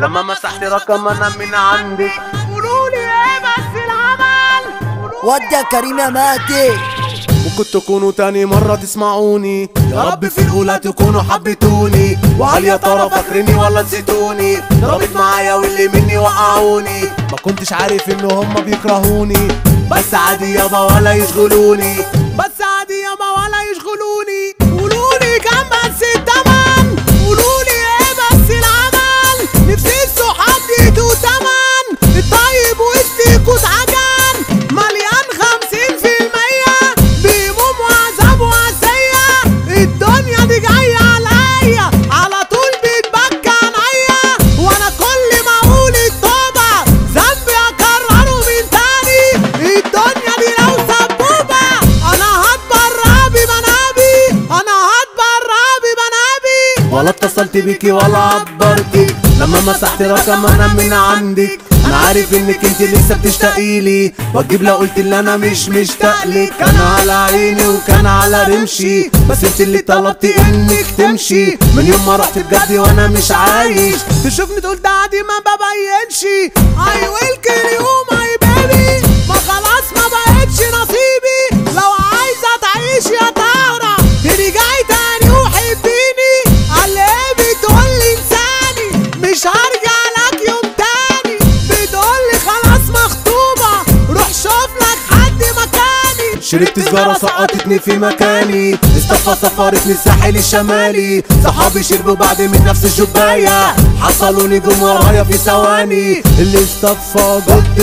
لما مسحت رقم انا من عندك. قولولي ايه بس العمل؟ ودي يا كريم يا مهدي. ممكن تكونوا تاني مرة تسمعوني، يا رب في الأولى تكونوا حبيتوني. وهل يا ترى فاكريني ولا نسيتوني؟ ضربت معايا واللي مني وقعوني. ما كنتش عارف ان هما بيكرهوني، بس عادي يابا ولا يشغلوني، بس عادي يابا ولا يشغلوني. قولولي كام بس التمن؟ قولولي ايه بس العمل؟ نفسي الصحاب يدوا تمن، الطيب وسطيكوا اتعجن، مليان 50% بهموم وعذاب وعزية. الدنيا دي جاية عليا على طول بتبكى عينيا، وانا كل ما اقول التوبة ذنبي اكرره من تاني. الدنيا دي لو سبوبة انا هتبرع بمنابي، انا هتبرع بمنابي. ولا اتصلت بيكي ولا عبرتك لما مسحت رقم انا من عندك. انا عارف انك انت لسه بتشتاقيلي، واجيب لو قلت اللي انا مش مشتاقلك. كان على عيني وكان على رمشي، بس انت اللي طلبتي انك تمشي. من يوم ما رحت بجد وانا مش عايش، تشوفني تقول ده عادي ما ببينش. I will kill you my baby، ما خلاص ما بقتش نصيبي. لو عايزة تعيش يا طهرة ترجعي تاني وحبيني. قال ايه بتقولي انساني مش هرجع لك يوم تاني. بتقولي خلاص مخطوبة روح شوف لك حد مكاني. شربت سجارة سقطتني في مكاني، اصطفى سفرتني الساحل الشمالي. صحابي شربوا بعد من نفس الجباية، حصلوا نجوم ورايا في ثواني. اللي اصطفى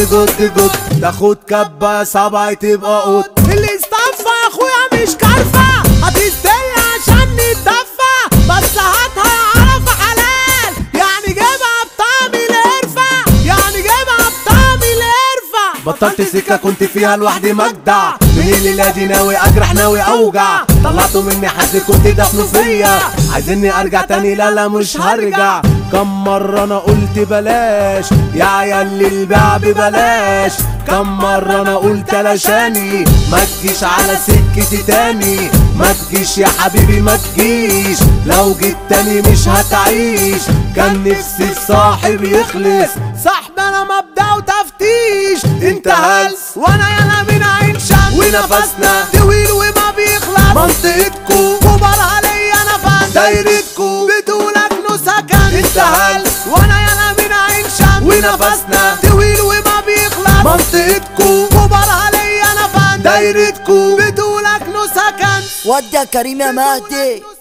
جد تاخد كبة سبعة تبقى قط. اللي اصطفى يا اخويا مش كارفة، هتستنى عشان نتدفى. بس هاتها عرف حلال، يعني جيبها بطعم القرفة، يعني جيبها بطعم القرفة. بطلت سكة كنت فيها لوحدي مجدع، من الليلة دي ناوي اجرح ناوي اوجع. طلعتوا مني حد كنت دفنه فيا، عايزيني ارجع تاني لا مش هرجع. كم مرة انا قلت بلاش يا عيال البيع ببلاش، كم مرة انا قلت علشاني ما تجيش على سكتي تاني. ما تجيش يا حبيبي ما تجيش، لو جيت تاني مش هتعيش. كان نفسي الصاحب يخلص، صاحب انا مبدأ وتفتيش. انت هلس وانا يلا من عين شمس، ونفسنا طويل وما بيخلص. منطقتكو كبر عليا انا فان دايرتكو بتقولك نو سكن. انت هلس وانا يلا من عين شمس، ونفسنا طويل وما بيخلص. منطقتكو كبر عليا انا فان دايرتكو بتقولك نو سكن. ودي يا كريم يا مهدي.